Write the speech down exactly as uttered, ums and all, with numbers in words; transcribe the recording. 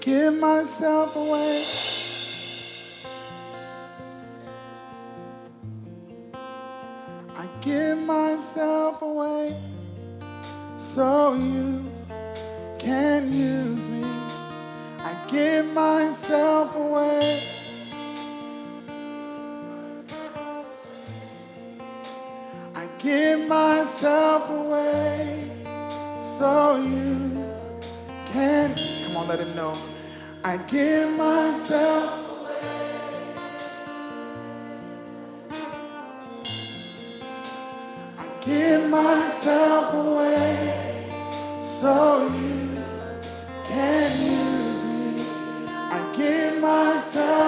give myself away. I give myself away so you can use me. I give myself away. I give myself away so you can. Come on, let him know. I give myself. I give myself away so you can use me. I give myself.